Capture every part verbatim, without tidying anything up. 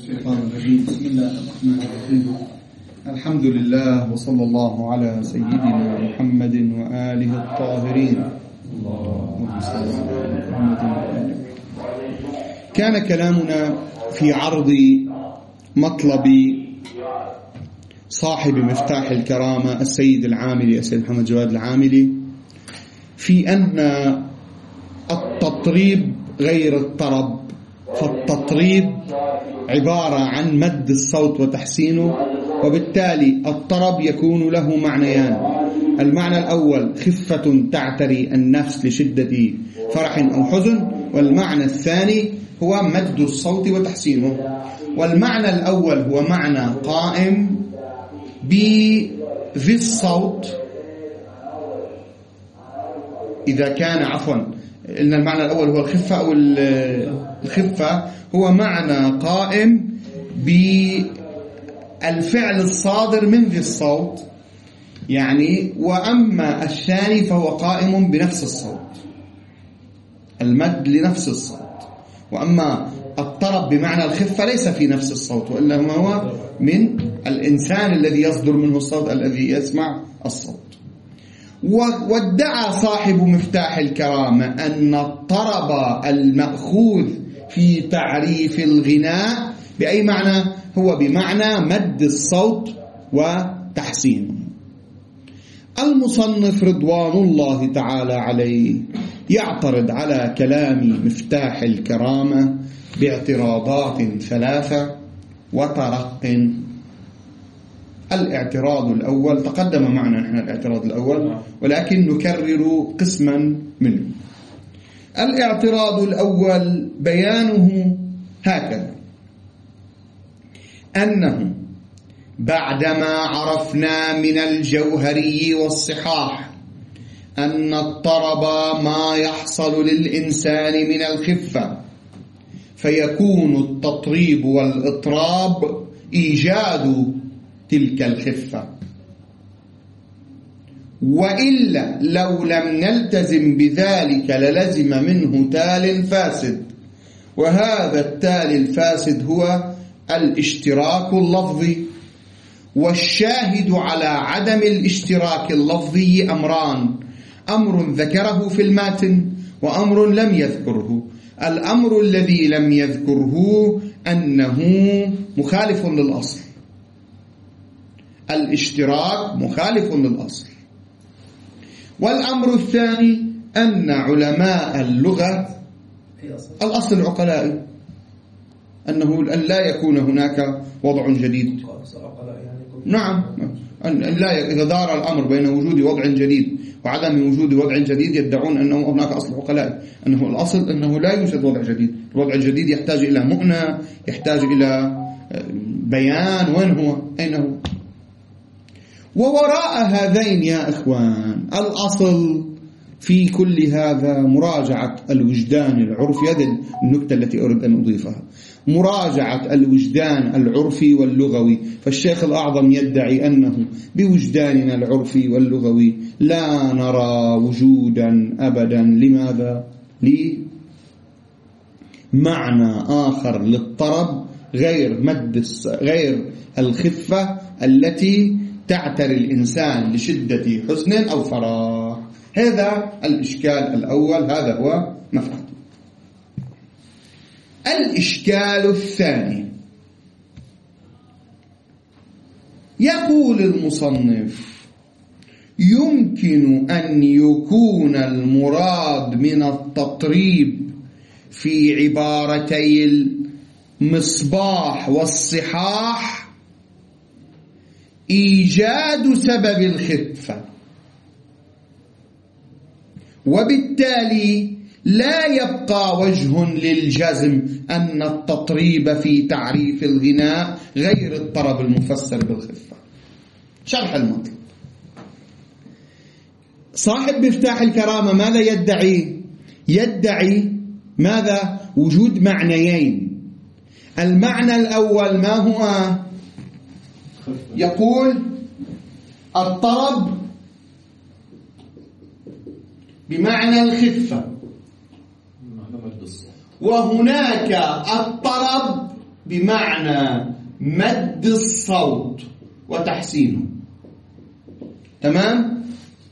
الشيطان الرجيم. بسم الله الرحمن الرحيم. الحمد لله وصلى الله على سيدنا محمد وآله الطاهرين. اللهم صل على محمد وآله. كان كلامنا في عرض مطلب صاحب مفتاح الكرامة السيد العاملي السيد محمد جواد العاملي في أن التطريب غير الطرب، فالتطريب عبارة عن مد الصوت وتحسينه، وبالتالي الطرب يكون له معنيان: المعنى الأول خفة تعتري النفس لشدة فرح أو حزن، والمعنى الثاني هو مد الصوت وتحسينه. والمعنى الأول هو معنى قائم بذي الصوت إذا كان عفوا إن المعنى الأول هو الخفة أو الخفة هو معنى قائم بالفعل الصادر من ذي الصوت يعني، وأما الثاني فهو قائم بنفس الصوت، المد لنفس الصوت. وأما الطرب بمعنى الخفة ليس في نفس الصوت، وإنما هو من الإنسان الذي يصدر منه الصوت الذي يسمع الصوت. وادعى صاحب مفتاح الكرامة أن الطرب المأخوذ في تعريف الغناء بأي معنى؟ هو بمعنى مد الصوت وتحسينه. المصنف رضوان الله تعالى عليه يعترض على كلام مفتاح الكرامة باعتراضات ثلاثة وترق. الاعتراض الأول تقدم معنا نحن الاعتراض الأول، ولكن نكرر قسما منه. الاعتراض الأول بيانه هكذا: أنه بعدما عرفنا من الجوهري والصحاح أن الطرب ما يحصل للإنسان من الخفة، فيكون التطريب والإطراب إيجاد تلك الخفة، وإلا لو لم نلتزم بذلك للزم منه تال فاسد، وهذا التال الفاسد هو الاشتراك اللفظي. والشاهد على عدم الاشتراك اللفظي أمران: أمر ذكره في الماتن وأمر لم يذكره. الأمر الذي لم يذكره أنه مخالف للأصل، الاشتراك مخالف للأصل. والأمر الثاني أن علماء اللغة الأصل العقلاء أنه أن لا يكون هناك وضع جديد. نعم، أن لا إذا دار الأمر بين وجود وضع جديد وعدم وجود وضع جديد يدعون أنه هناك أصل عقلاء، أنه الأصل أنه لا يوجد وضع جديد. الوضع الجديد يحتاج إلى مؤنة، يحتاج إلى بيان. وين هو؟ أين هو؟ ووراء هذين يا إخوان الأصل في كل هذا مراجعة الوجدان العرفي. هذه النكتة التي أريد أن أضيفها: مراجعة الوجدان العرفي واللغوي. فالشيخ الأعظم يدعي أنه بوجداننا العرفي واللغوي لا نرى وجودا أبدا. لماذا؟ لمعنى آخر للطرب غير مد غير الخفة التي تعتري الإنسان لشدة حزن أو فرح. هذا الإشكال الأول، هذا هو مفهوم. الإشكال الثاني: يقول المصنف يمكن أن يكون المراد من التطريب في عبارتي المصباح والصحاح إيجاد سبب الخفة، وبالتالي لا يبقى وجه للجزم أن التطريب في تعريف الغناء غير الطرب المفسر بالخفة. شرح المطلب: صاحب مفتاح الكرامة ماذا يدعي؟ يدعي ماذا؟ وجود معنيين. المعنى الأول ما هو؟ يقول الطرب بمعنى الخفة، وهناك الطرب بمعنى مد الصوت وتحسينه. تمام؟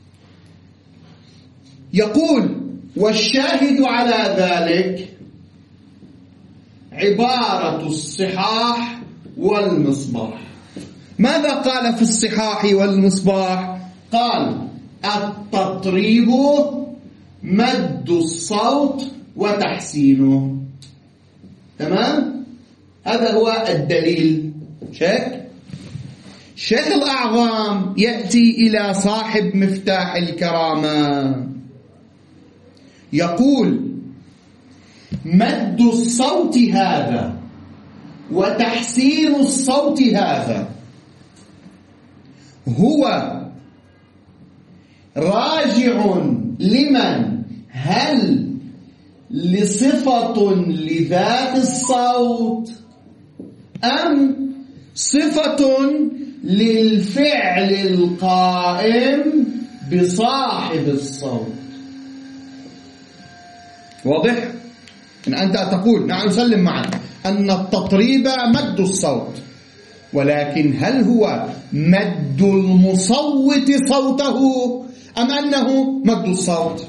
يقول والشاهد على ذلك عبارة الصحاح والمصباح. ماذا قال في الصحاح والمصباح؟ قال التطريب مد الصوت وتحسينه. تمام؟ هذا هو الدليل. شيخ الشيخ الأعظم يأتي إلى صاحب مفتاح الكرامة يقول مد الصوت هذا وتحسين الصوت هذا هو راجع لمن؟ هل لصفة لذات الصوت أم صفة للفعل القائم بصاحب الصوت؟ واضح؟ إن أنت تقول نعم نسلم معا أن التطريب مد الصوت، ولكن هل هو مد المصوت صوته أم أنه مد الصوت؟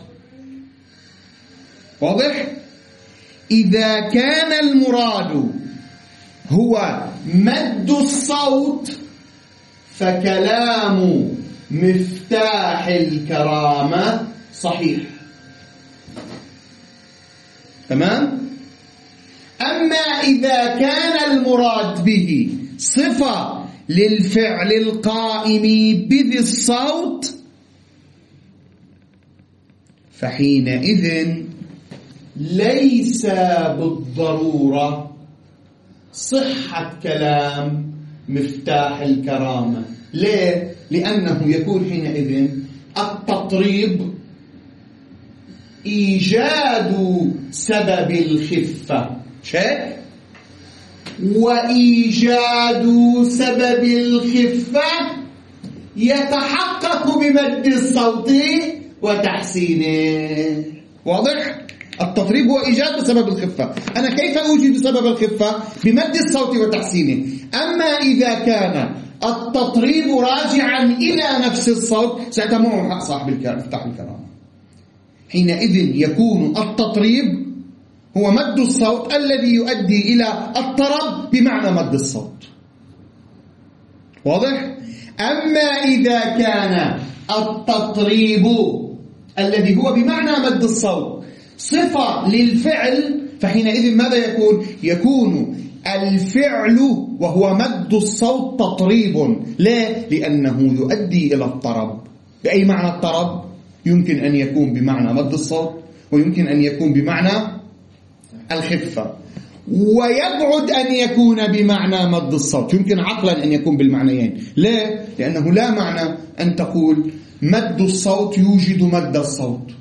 واضح؟ إذا كان المراد هو مد الصوت فكلام مفتاح الكرامة صحيح. تمام؟ أما إذا كان المراد به صفة للفعل القائم بذي الصوت فحينئذ ليس بالضرورة صحة كلام مفتاح الكرامة. ليه؟ لأنه يكون حينئذ التطريب إيجاد سبب الخفة شيء، وإيجاد سبب الخفة يتحقق بمد الصوت وتحسينه. واضح؟ التطريب هو إيجاد سبب الخفة. أنا كيف أوجد سبب الخفة؟ بمد الصوت وتحسينه. أما إذا كان التطريب راجعا إلى نفس الصوت سيتمع حق صاحب مفتاح الكرامة. حينئذ يكون التطريب هو مد الصوت الذي يؤدي إلى الطرب بمعنى مد الصوت. واضح؟ أما إذا كان التطريب الذي هو بمعنى مد الصوت صفة للفعل فحينئذ ماذا يكون؟ يكون الفعل وهو مد الصوت تطريب. ليه؟ لأنه يؤدي إلى الطرب. بأي معنى الطرب؟ يمكن أن يكون بمعنى مد الصوت ويمكن أن يكون بمعنى الخفة، ويبعد أن يكون بمعنى مد الصوت. يمكن عقلا أن يكون بالمعنيين. ليه؟ لأنه لا معنى أن تقول مد الصوت يوجد مد الصوت.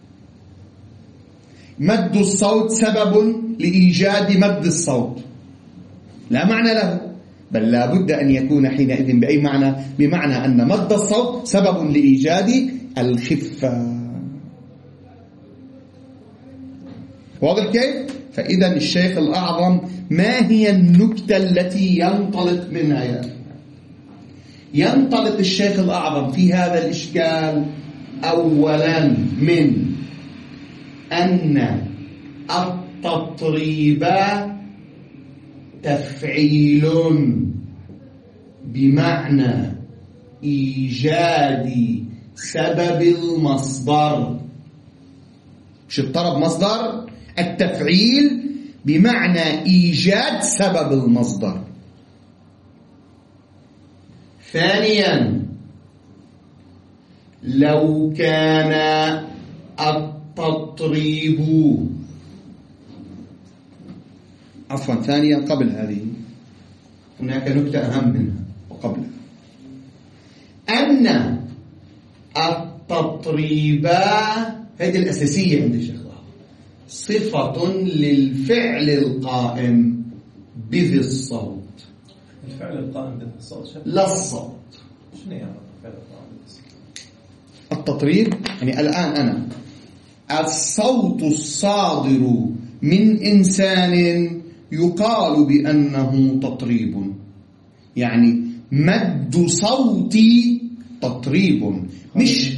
مد الصوت سبب لإيجاد مد الصوت، لا معنى له، بل لا بد أن يكون حينئذ بأي معنى؟ بمعنى أن مد الصوت سبب لإيجاد الخفة. واضح كيف؟ فإذا الشيخ الأعظم ما هي النكتة التي ينطلق منها؟ يعني ينطلق الشيخ الأعظم في هذا الإشكال أولا من أن التطريب تفعيل بمعنى إيجاد سبب المصدر. مش الطرب مصدر؟ التفعيل بمعنى إيجاد سبب المصدر. ثانيا لو كان التطريب عفوا ثانيا قبل هذه هناك نكتة أهم منها وقبلها، أن التطريب هذه الأساسية عند الشيخ صفة للفعل القائم بذي الصوت. الفعل القائم بذي الصوت لا الصوت. شنو يعني الفعل القائم بذي الصوت؟ التطريب يعني الآن أنا الصوت الصادر من إنسان يقال بأنه تطريب، يعني مد صوتي تطريب، مش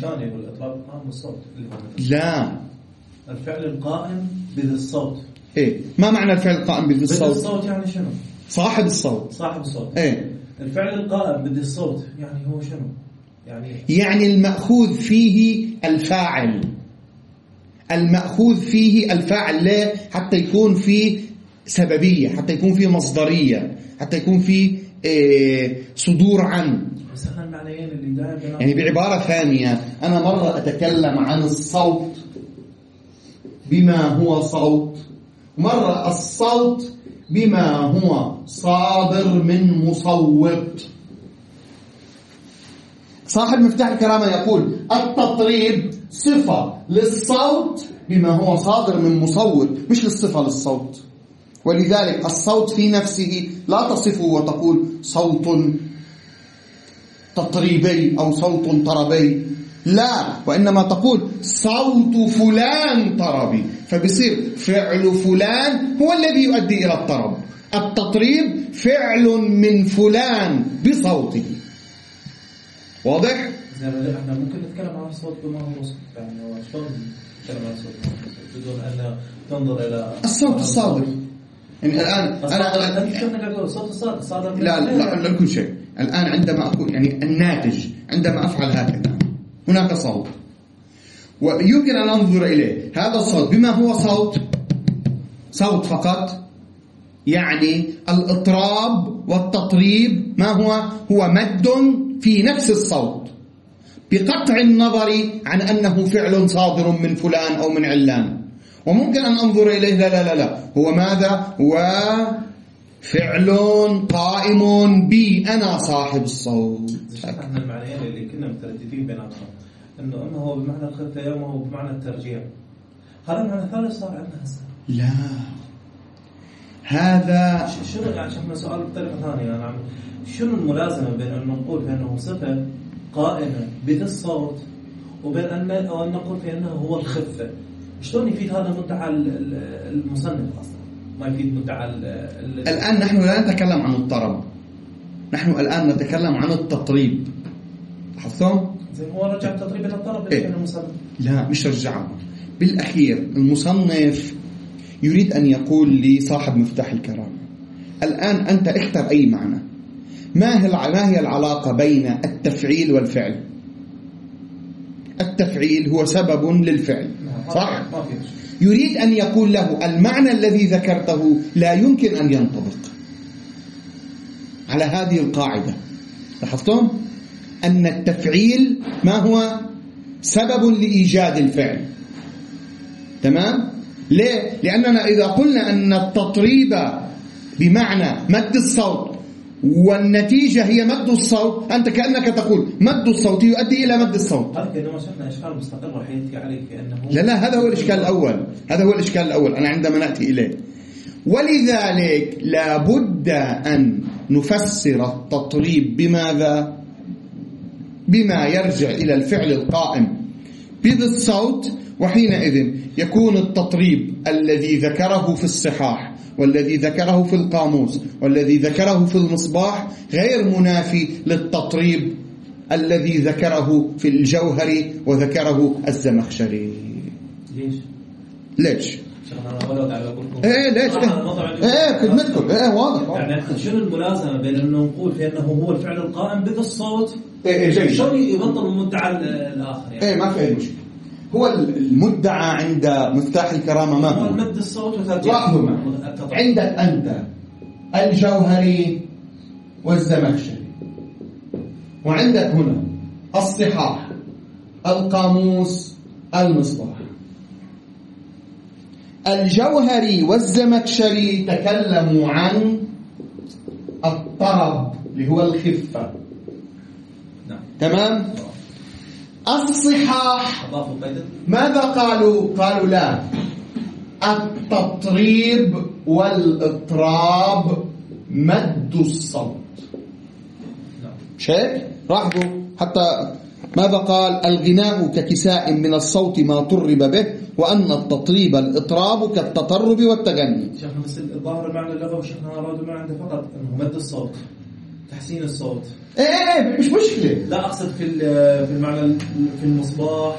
لا الفعل القائم بذي الصوت. إيه ما معنى الفعل القائم بذي الصوت؟ بذي الصوت يعني شنو؟ صاحب الصوت. صاحب الصوت. إيه الفعل القائم بذي الصوت يعني هو شنو؟ يعني يعني المأخوذ فيه الفاعل، المأخوذ فيه الفاعل. ليه؟ حتى يكون فيه سببية، حتى يكون فيه مصدرية، حتى يكون فيه إيه صدور عن. بس احنا المعنيين اللي دائما يعني بعبارة ثانية، أنا مرة أتكلم عن الصوت بما هو صوت، مرة الصوت بما هو صادر من مصوت. صاحب مفتاح الكرامة يقول التطريب صفة للصوت بما هو صادر من مصوت، مش للصفة للصوت. ولذلك الصوت في نفسه لا تصفه وتقول صوت تطريبي أو صوت طربي، لا، وإنما تقول صوت فلان طربي، فبصير فعل فلان هو الذي يؤدي إلى الطرب. التطريب فعل من فلان بصوته. واضح؟ احنا ممكن نتكلم عن الصوت بما هو صوت، يعني شلون نتكلم عن الصوت بدون أن تنظر إلى الصوت الصادر. يعني الآن أنا أنت كنا نقول الصوت الصادر صادر لا لا لا كل شيء. الآن عندما أقول يعني الناتج، عندما أفعل هكذا هناك صوت ويمكن أن أنظر إليه، هذا الصوت بما هو صوت، صوت فقط، يعني الإطراب والتطريب ما هو؟ هو مد في نفس الصوت بقطع النظر عن أنه فعل صادر من فلان أو من علان. وممكن أن أنظر إليه لا لا لا لا هو ماذا؟ هو فعل قائم بي أنا صاحب الصوت. احنا المعنيين اللي كنا مترددين بيناتهم انه اما هو بمعنى الخفة وما هو بمعنى الترجيع، هذا المعنى الثالث صار عندنا هسه. لا هذا شنو يعني شفنا سؤال بطريقة ثانية، أنا شنو الملازمة بين أن نقول بأنه صفة قائمة بذي الصوت وبين أن نقول بأنه هو الخفة؟ شلون يفيد هذا مدعى المصنف أصلا؟ ما يفيد مدعى الآن نحن لا نتكلم عن الطرب، نحن الآن نتكلم عن التطريب. لاحظتم؟ زي هو رجع التطريب إلى الطرب إيه؟ المصنف لا مش رجعه. بالأخير المصنف يريد أن يقول لصاحب مفتاح الكرامة الآن أنت اختر أي معنى، ما هي ما هي العلاقة بين التفعيل والفعل؟ التفعيل هو سبب للفعل، صح؟ يريد أن يقول له المعنى الذي ذكرته لا يمكن أن ينطبق على هذه القاعدة. لاحظتم أن التفعيل ما هو؟ سبب لإيجاد الفعل. تمام؟ ليه؟ لأننا إذا قلنا أن التطريب بمعنى مد الصوت والنتيجة هي مد الصوت، أنت كأنك تقول مد الصوت يؤدي إلى مد الصوت. هذا كأنما شفنا إشكال مستقل راح يأتي عليك كأنه لا لا هذا هو الإشكال الأول، هذا هو الإشكال الأول أنا عندما نأتي إليه. ولذلك لابد أن نفسر التطريب بماذا؟ بما يرجع إلى الفعل القائم بذي الصوت، وحينئذ يكون التطريب الذي ذكره في الصحاح والذي ذكره في القاموس والذي ذكره في المصباح غير منافي للتطريب الذي ذكره في الجوهري وذكره الزمخشري. ليش؟ ليش؟ ايه ليش؟ ايه خدمتكم ايه واضح. يعني شنو الملازمة بين انه نقول في انه هو الفعل القائم بذي الصوت ايه جيد شلون يبطل المدعى الاخر يعني؟ ايه ما في اي مشكلة. هو المدعى عند مفتاح الكرامة ما هو؟ مد الصوت وترجيع. لاحظوا عندك أنت الجوهري والزمخشري، وعندك هنا الصحاح القاموس المصباح. الجوهري والزمخشري تكلموا عن الطرب اللي هو الخفة. نعم. تمام. الصحاح ماذا قالوا؟ قالوا لا، التطريب والإطراب مد الصوت. شيء لاحظوا حتى ماذا قال؟ الغناء ككساء من الصوت ما طرب به، وأن التطريب الإطراب كالتطرب والتغني. شيخنا بس الظاهر المعنى اللغوي شيخنا أرادوا ما عنده فقط أنه مد الصوت، تحسين الصوت. إيه إيه مش مشكلة. لا أقصد في في المعنى في المصباح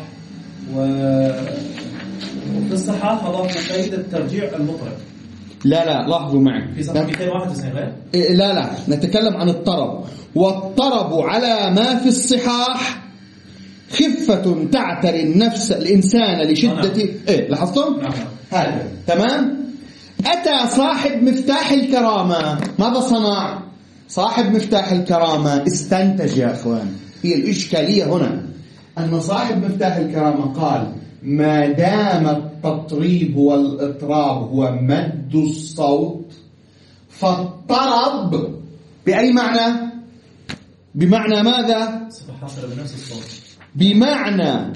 وفي الصحاح أضاف قيد الترجيع المطرب. لا لا لاحظوا معي في صفحة مئتين وواحد وتسعين. إيه لا لا نتكلم عن الطرب، والطرب على ما في الصحاح خفة تعتري النفس الإنسان لشدة إيه لاحظتم؟ نعم. هذا تمام. أتى صاحب مفتاح الكرامة، ماذا صنع؟ صاحب مفتاح الكرامة استنتج يا أخوان، هي الإشكالية هنا أن صاحب مفتاح الكرامة قال ما دام التطريب والإطراب هو مد الصوت، فالطرب بأي معنى؟ بمعنى ماذا؟ حصل بنفس الصوت، بمعنى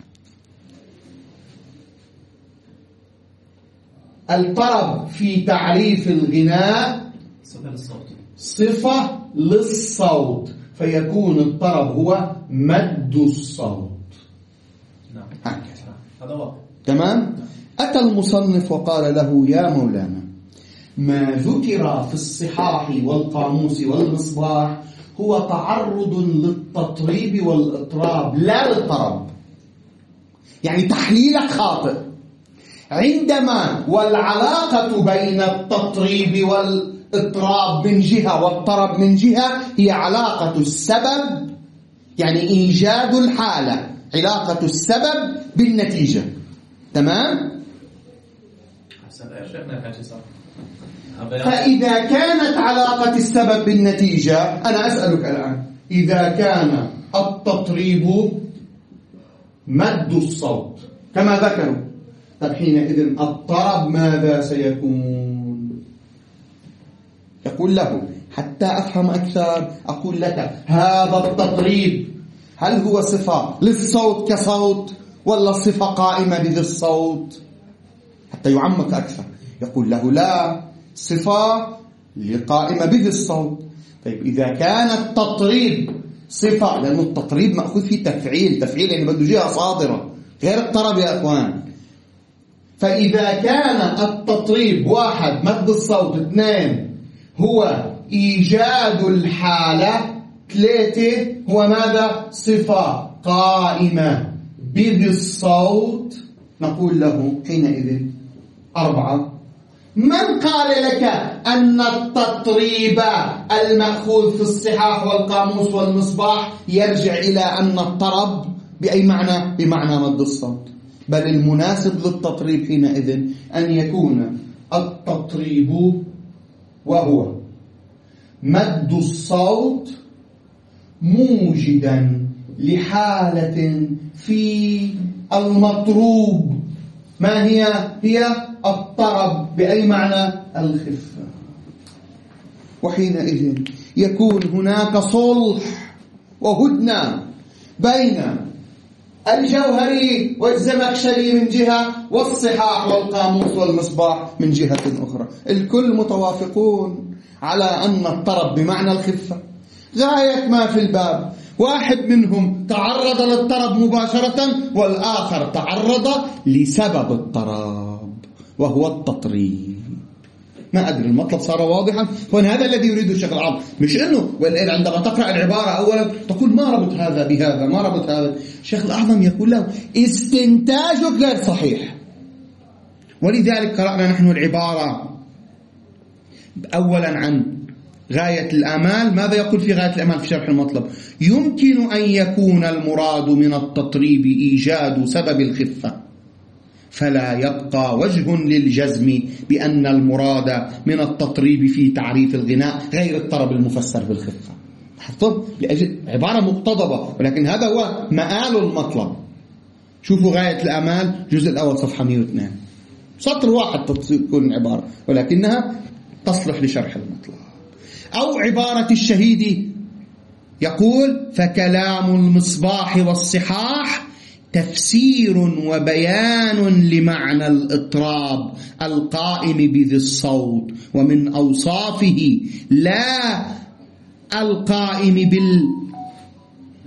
الطرب في تعريف الغناء صفة للصوت، صفة للصوت، فيكون الطرب هو مد الصوت. نعم. هكذا هذا واضح. تمام. أتى المصنف وقال له يا مولانا ما ذكر في الصحاح والقاموس والمصباح هو تعرض للتطريب والإطراب لا للطرب. يعني تحليلك خاطئ عندما والعلاقة بين التطريب والإطراب من جهة والطرب من جهة هي علاقة السبب، يعني إيجاد الحالة، علاقة السبب بالنتيجة. تمام؟ فإذا كانت علاقة السبب بالنتيجة، أنا أسألك الآن إذا كان التطريب مد الصوت كما ذكروا، طب حينئذ الطرب ماذا سيكون؟ يقول له حتى أفهم أكثر أقول لك هذا التطريب هل هو صفة للصوت كصوت ولا صفة قائمة بذي الصوت؟ حتى يعمق أكثر يقول له لا، صفة لقائمة بذي الصوت. طيب إذا كان التطريب صفة، لأن التطريب مأخوذ فيه تفعيل، تفعيل يعني بده جهة صادرة غير الطرب يا أخوان. فإذا كان التطريب واحد مد الصوت، اثنين هو إيجاد الحالة، ثلاثة هو ماذا؟ صفة قائمة بذي الصوت، نقول له حينئذ أربعة. من قال لك أن التطريب المأخوذ في الصحاح والقاموس والمصباح يرجع إلى أن الطرب بأي معنى؟ بمعنى مد الصوت، بل المناسب للتطريب حينئذ أن يكون التطريب وهو مد الصوت موجدا لحالة في المطروب، ما هي؟ هي الطرب بأي معنى؟ الخفة. وحينئذ يكون هناك صلح وهدنة بين الجوهري والزمخشري من جهة، والصحاح والقاموس والمصباح من جهة أخرى. الكل متوافقون على أن الطرب بمعنى الخفة. غاية ما في الباب واحد منهم تعرض للطرب مباشرة، والآخر تعرض لسبب الطرب وهو التطريب. ما أدري المطلب صار واضحا. وهذا الذي يريده الشيخ العظيم، مش إنه عندما تقرأ العبارة أولا تقول ما ربط هذا بهذا، ما ربط هذا. الشيخ الأعظم يقول له استنتاجك غير صحيح. ولذلك قرأنا نحن العبارة أولا عن غاية الآمال. ماذا يقول في غاية الآمال في شرح المطلب؟ يمكن أن يكون المراد من التطريب إيجاد سبب الخفة، فلا يبقى وجه للجزم بأن المراد من التطريب في تعريف الغناء غير الطرب المفسر بالخفة. حطب لأجل عبارة مقتضبة، ولكن هذا هو مآل المطلب. شوفوا غاية الآمال جزء الأول صفحة مئة واثنين، سطر واحد تكون العبارة، ولكنها تصلح لشرح المطلب. أو عبارة الشهيد يقول فكلام المصباح والصحاح تفسير وبيان لمعنى الإطراب القائم بذي الصوت، ومن أوصافه لا القائم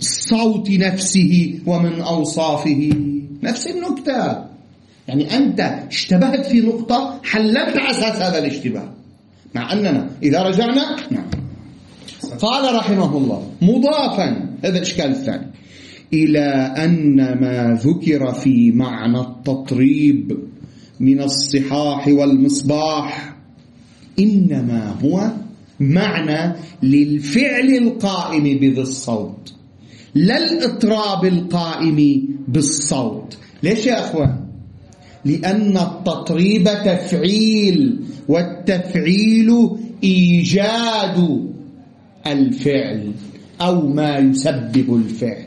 الصوت نفسه ومن أوصافه. نفس النكتة، يعني أنت اشتبهت في نقطة حللت على أساس هذا الاشتباه، مع أننا إذا رجعنا نعم. قال رحمه الله مضافا، هذا الإشكال الثاني، إلى أن ما ذكر في معنى التطريب من الصحاح والمصباح إنما هو معنى للفعل القائم بذي الصوت، لا الإطراب القائم بالصوت. ليش يا أخوان؟ لأن التطريب تفعيل، والتفعيل إيجاد الفعل أو ما يسبب الفعل،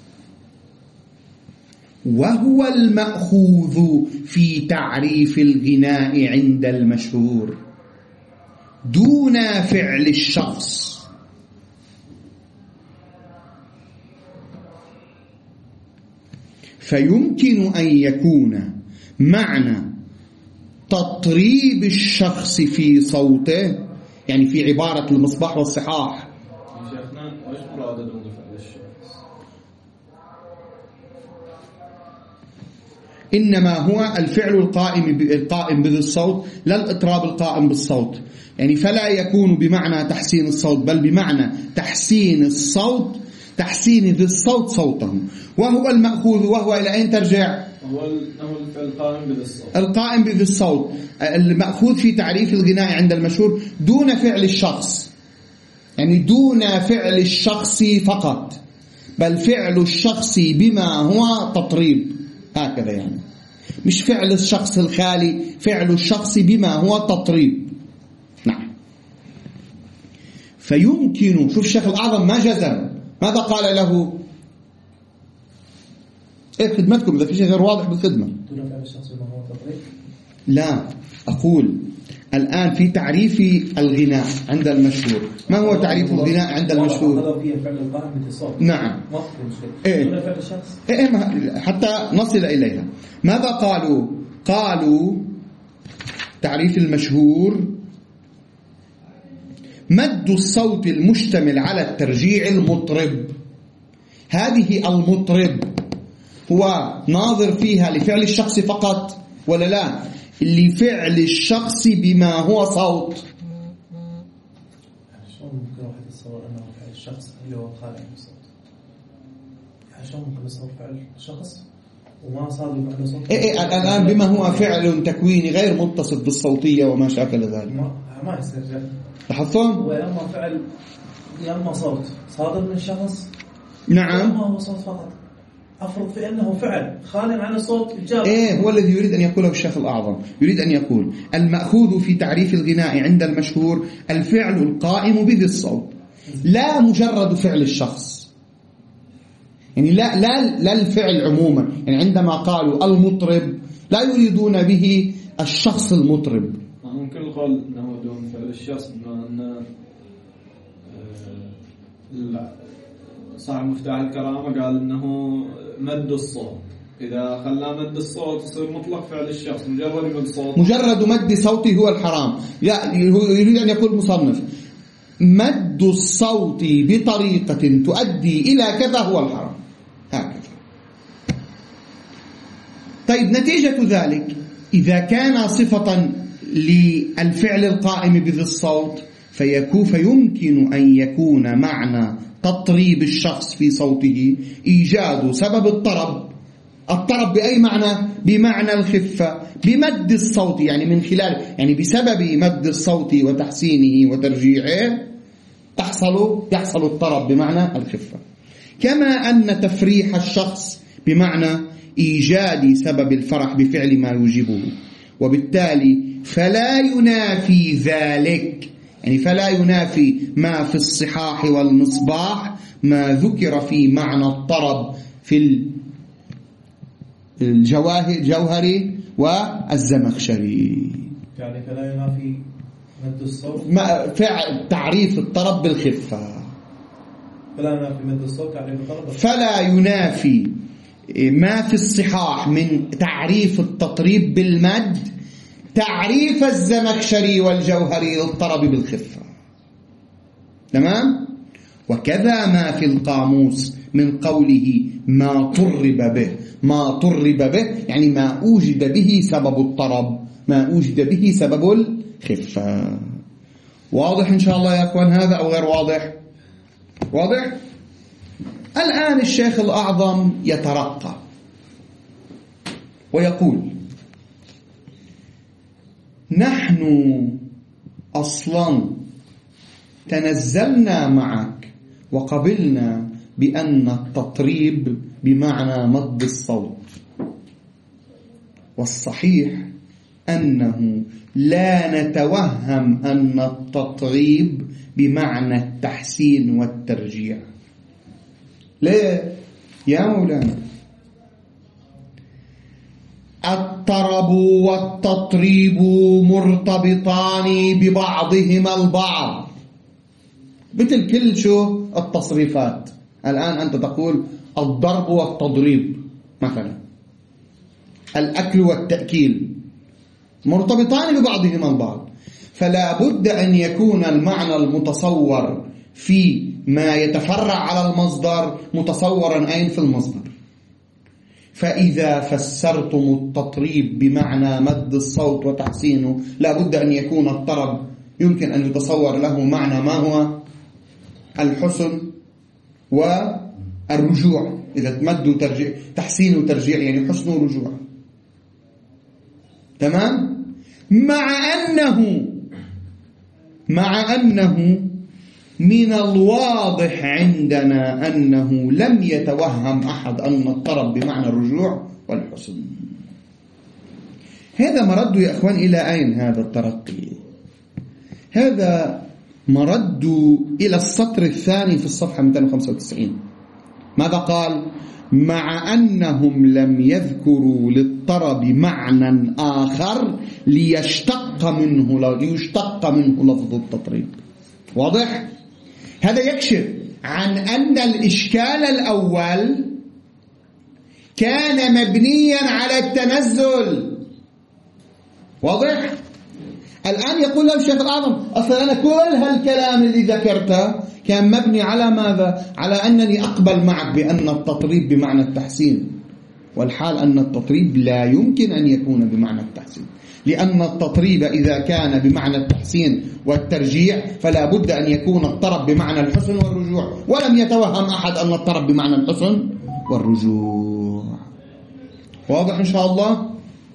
وهو المأخوذ في تعريف الغناء عند المشهور دون فعل الشخص. فيمكن أن يكون معنى تطريب الشخص في صوته، يعني في عبارة المصباح والصحاح، شيخنا وإيش مراد دون فعل الشخص؟ إنما هو الفعل القائم القائم بذي الصوت، لا الإطراب القائم بالصوت. يعني فلا يكون بمعنى تحسين الصوت، بل بمعنى تحسين الصوت، تحسين ذي الصوت صوته، وهو المأخوذ. وهو إلى أين ترجع؟ هو الفعل القائم بذي الصوت، القائم بذي الصوت، المأخوذ في تعريف الغناء عند المشهور دون فعل الشخص، يعني دون فعل الشخص فقط، بل فعل الشخص بما هو تطريب، هكذا يعني، مش فعل الشخص الخالي، فعل الشخص بما هو تطريب. نعم. فيمكن، شوف الشيخ الأعظم ما جزم، ماذا قال له؟ ايه خدمتكم إذا في شيء غير واضح بالخدمة؟ دون فعل الشخص بما هو تطريب؟ لا، أقول الآن في تعريف الغناء عند المشهور، ما هو تعريف الغناء عند المشهور؟ هذا فيه فعل القائم بالصوت. نعم. ما في مشكلة. إيه؟ دون فعل الشخص. إيه ما حتى نصل إليها. ماذا قالوا؟ قالوا تعريف المشهور مد الصوت المشتمل على الترجيع المطرب. هذه المطرب هو ناظر فيها لفعل الشخص فقط ولا لا؟ لفعل الشخص بما هو صوت. شلون ممكن واحد يتصور أنه فعل الشخص اللي هو خارج من الصوت؟ شلون ممكن يصور فعل الشخص وما صار له صوت؟ إيه إيه الآن بما هو فعل تكويني غير متصف بالصوتية وما شاكل ذلك. ما ما يصير. لاحظتم؟ هو يا إما فعل يا إما صوت صادر من الشخص. نعم. ما هو صوت فقط. أفرض في أنه فعل خالٍ عن الصوت إجابة. إيه هو الذي يريد أن يقوله الشيخ الأعظم، يريد أن يقول المأخوذ في تعريف الغناء عند المشهور الفعل القائم بذي الصوت، لا مجرد فعل الشخص، يعني لا لا لا الفعل عموما. يعني عندما قالوا المطرب لا يريدون به الشخص المطرب. ممكن القول أنه دون فعل الشخص بما أن صاحب مفتاح الكرامة قال أنه مد الصوت، إذا خلى مد الصوت يصير مطلق فعل الشخص، مجرد مد صوت، مجرد مد صوتي هو الحرام. يريد أن يقول المصنف مد الصوت بطريقة تؤدي إلى كذا هو الحرام، هكذا. طيب نتيجة ذلك إذا كان صفة للفعل القائم بذي الصوت فيكون فيمكن أن يكون معنى تطريب الشخص في صوته إيجاد سبب الطرب. الطرب بأي معنى؟ بمعنى الخفة، بمد الصوت، يعني من خلال يعني بسبب مد الصوت وتحسينه وترجيعه تحصل يحصل الطرب بمعنى الخفة. كما أن تفريح الشخص بمعنى إيجاد سبب الفرح بفعل ما يوجبه، وبالتالي فلا ينافي ذلك، يعني فلا ينافي ما في الصحاح والمصباح ما ذكر في معنى الطرب في الجوهري والزمخشري. يعني فلا ينافي مد الصوت فعل تعريف الطرب بالخفة، فلا ينافي مد الصوت تعريف الطرب، فلا ينافي ما في الصحاح من تعريف التطريب بالمد تعريف الزمخشري والجوهري للطرب بالخفة. تمام؟ وكذا ما في القاموس من قوله ما طرب به. ما طرب به يعني ما أوجد به سبب الطرب، ما أوجد به سبب الخفة. واضح إن شاء الله يا أخوان هذا أو غير واضح؟ واضح؟ الآن الشيخ الأعظم يترقى ويقول نحن أصلا تنزلنا معك وقبلنا بأن التطريب بمعنى مد الصوت، والصحيح أنه لا نتوهم أن التطريب بمعنى التحسين والترجيع. ليه يا مولانا؟ الطرب والتطريب مرتبطان ببعضهما البعض، مثل كل شو التصريفات. الآن أنت تقول الضرب والتضريب مثلا، الأكل والتأكيل مرتبطان ببعضهما البعض، فلا بد أن يكون المعنى المتصور في ما يتفرع على المصدر متصورا أين في المصدر. فإذا فسرتم التطريب بمعنى مد الصوت وتحسينه لا بد أن يكون الطرب يمكن أن يتصور له معنى ما هو الحسن والرجوع. إذا تمد وترجيع، تحسين وترجيع يعني حسن ورجوع. تمام؟ مع أنه مع أنه من الواضح عندنا أنه لم يتوهم أحد أن الطرب بمعنى الرجوع والحسن. هذا مرد يا أخوان إلى أين هذا الترقي؟ هذا مرد إلى السطر الثاني في الصفحة مئتين وخمسة وتسعين. ماذا قال؟ مع أنهم لم يذكروا للطرب معنى آخر ليشتق منه ليشتق منه لفظ التطريب. واضح؟ هذا يكشف عن أن الإشكال الأول كان مبنيا على التنزل. واضح؟ الآن يقول له الشيخ الأعظم أصلا أنا كل هالكلام اللي ذكرته كان مبني على ماذا؟ على أنني أقبل معك بأن التطريب بمعنى التحسين، والحال أن التطريب لا يمكن أن يكون بمعنى التحسين، لأن التطريب إذا كان بمعنى التحسين والترجيع فلا بد أن يكون الطرب بمعنى الحسن والرجوع، ولم يتوهم أحد أن الطرب بمعنى الحسن والرجوع. واضح إن شاء الله؟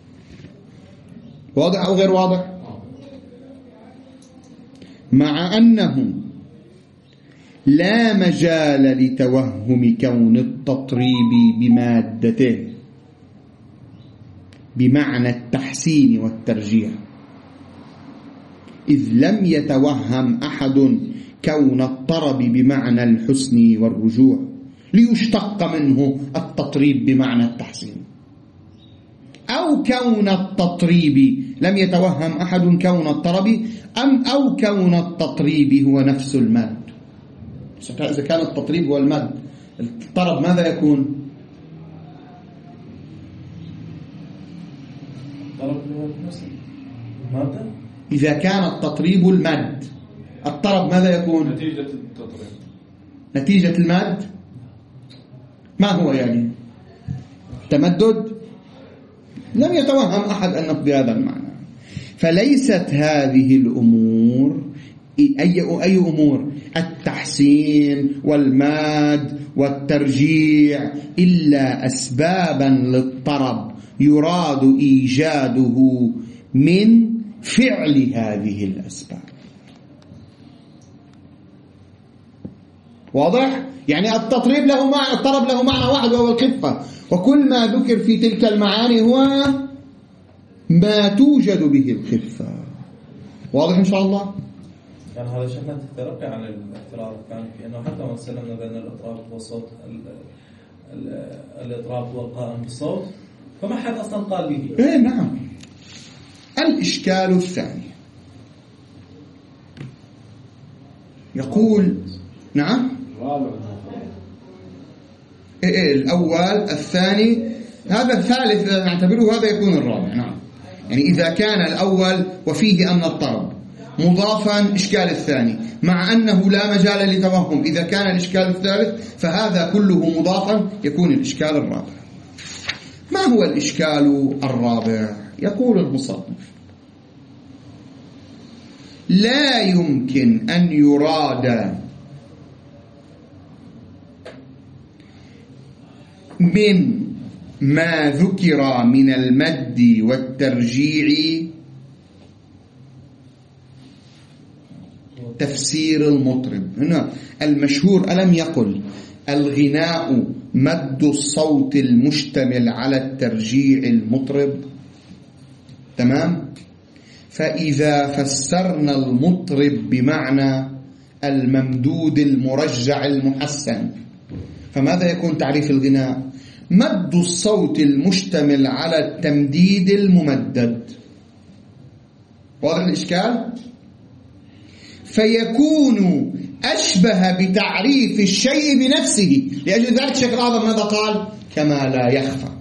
واضح أو غير واضح؟ مع أنه لا مجال لتوهم كون التطريب بمادته بمعنى التحسين والترجيع، إذ لم يتوهم أحد كون الطرب بمعنى الحسن والرجوع ليشتق منه التطريب بمعنى التحسين، أو كون التطريب لم يتوهم أحد كون الطرب أم أو كون التطريب هو نفس المد. إذا كان التطريب هو المد، الطرب ماذا يكون؟ إذا كان التطريب المد، الطرب ماذا يكون؟ نتيجة التطريب، نتيجة المد. ما هو يعني؟ تمدد؟ لم يتوهم أحد أن بهذا المعنى. فليست هذه الأمور أي أي أمور التحسين والماد والترجيع إلا أسبابا للطرب يراد إيجاده من فعل هذه الأسباب. واضح؟ يعني التطريب له معنى، الطرب له معنى واحد وهو الخفة، وكل ما ذكر في تلك المعاني هو ما توجد به الخفة. واضح إن شاء الله؟ يعني هذا شكله تترقى عن الاعتراض كان في أنه حتى ما سلمنا بين الإطراف والصوت، الإطراف والقائم بالصوت، فما حد أصلا قال به. إيه نعم. الإشكال الثاني يقول نعم إيه إيه الأول الثاني هذا الثالث نعتبره هذا يكون الرابع. نعم، يعني إذا كان الأول وفيه أن الطرب مضافا إشكال الثاني، مع أنه لا مجال لتوهم إذا كان الإشكال الثالث، فهذا كله مضافا يكون الإشكال الرابع. ما هو الإشكال الرابع؟ يقول المصنف: لا يمكن أن يراد من ما ذكر من المد والترجيع تفسير المطرب. هنا المشهور ألم يقل الغناء مد الصوت المشتمل على الترجيع المطرب؟ تمام؟ فإذا فسرنا المطرب بمعنى الممدود المرجع المحسن، فماذا يكون تعريف الغناء؟ مد الصوت المشتمل على التمديد الممدد. واضح الإشكال؟ فيكون أشبه بتعريف الشيء بنفسه. لأجل ذلك الشيخ الأعظم ماذا قال؟ كما لا يخفى.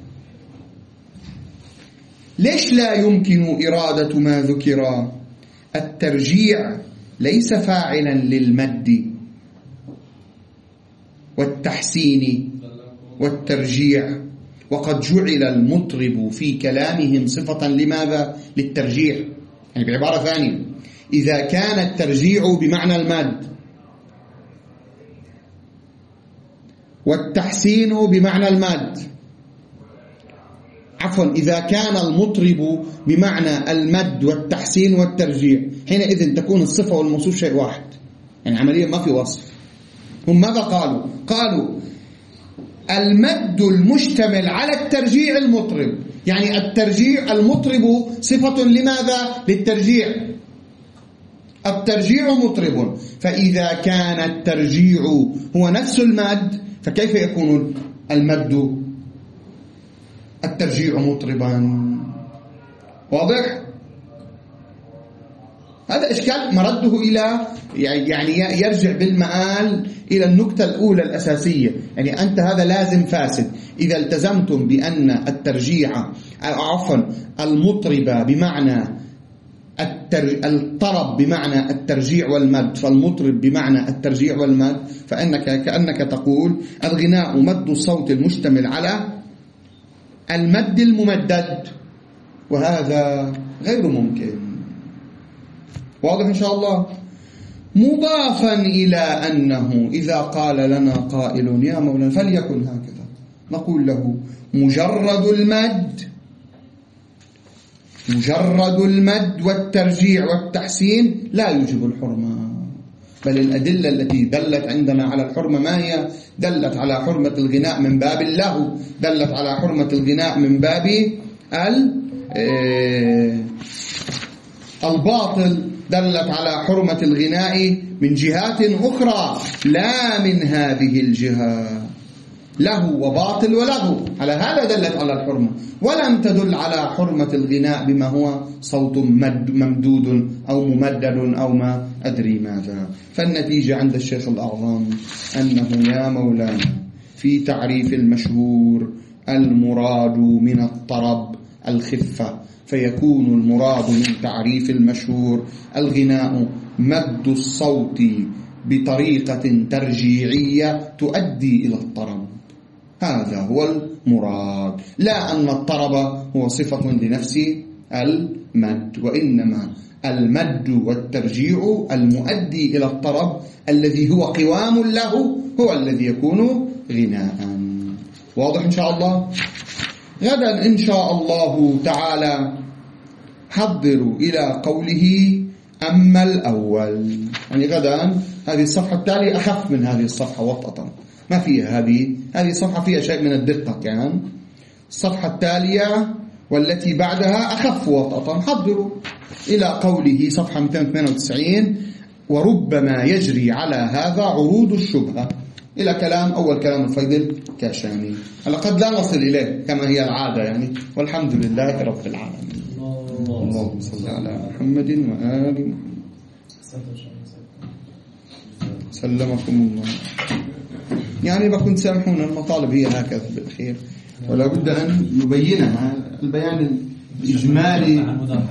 ليش لا يمكن إرادة ما ذكر؟ الترجيع ليس فاعلا للمد والتحسين والترجيع، وقد جعل المطرب في كلامهم صفة لماذا؟ للترجيع. يعني بعبارة ثانية، إذا كان الترجيع بمعنى المد والتحسين بمعنى المد، عفوا إذا كان المطرب بمعنى المد والتحسين والترجيع، حينئذ تكون الصفة والموصوف شيء واحد، يعني عمليا ما في وصف. هم ماذا قالوا؟ قالوا المد المشتمل على الترجيع المطرب، يعني الترجيع المطرب صفة لماذا؟ للترجيع. الترجيع مطرب، فإذا كان الترجيع هو نفس المد فكيف يكون المد الترجيع مطربا؟ واضح؟ هذا إشكال مرده إلى يعني يرجع بالمآل إلى النقطة الأولى الأساسية. يعني أنت هذا لازم فاسد إذا التزمتم بأن الترجيع عفوا المطرب بمعنى الطرب بمعنى الترجيع والمد، فالمطرب بمعنى الترجيع والمد، فإنك كأنك تقول الغناء مد الصوت المشتمل على المد الممدد، وهذا غير ممكن. واضح إن شاء الله؟ مضافا إلى أنه إذا قال لنا قائل يا مولانا فليكن هكذا، نقول له مجرد المد مجرد المد والترجيع والتحسين لا يوجب الحرمة، بل الأدلة التي دلت عندنا على الحرمة ما هي؟ دلت على حرمة الغناء من باب اللهو، دلت على حرمة الغناء من باب الباطل، دلت على حرمة الغناء من جهات أخرى لا من هذه الجهة، لهو وباطل ولغو، على هذا دلت على الحرمة، ولم تدل على حرمة الغناء بما هو صوت ممدود أو ممدد أو ما أدري ماذا. فالنتيجة عند الشيخ الأعظم أنه يا مولانا في تعريف المشهور المراد من الطرب الخفة، فيكون المراد من تعريف المشهور الغناء مد الصوت بطريقة ترجيعية تؤدي إلى الطرب، هذا هو المراد، لا أن الطرب هو صفة لنفس المد، وإنما المد والترجيع المؤدي إلى الطرب الذي هو قوام له هو الذي يكون غناء. واضح إن شاء الله؟ غدا إن شاء الله تعالى حضروا إلى قوله أما الأول، يعني غدا هذه الصفحة التالية أخف من هذه الصفحة وطأة، ما فيها هذه هذه الصفحة فيها شيء من الدقة، كان الصفحة التالية والتي بعدها أخف وطأة. حضروا إلى قوله صفحة مئتين وثمانية وتسعين وربما يجري على هذا عروض الشبهة، إلى كلام أول كلام الفيض الكاشاني، على قد لا نصل إليه كما هي العادة يعني، والحمد لله رب العالمين. اللهم صل على محمد وآل محمد. سلمكم الله. يعني بكون تسامحون، المطالب هي هكذا بالأخير، ولا بد أن نبينها البيان الإجمالي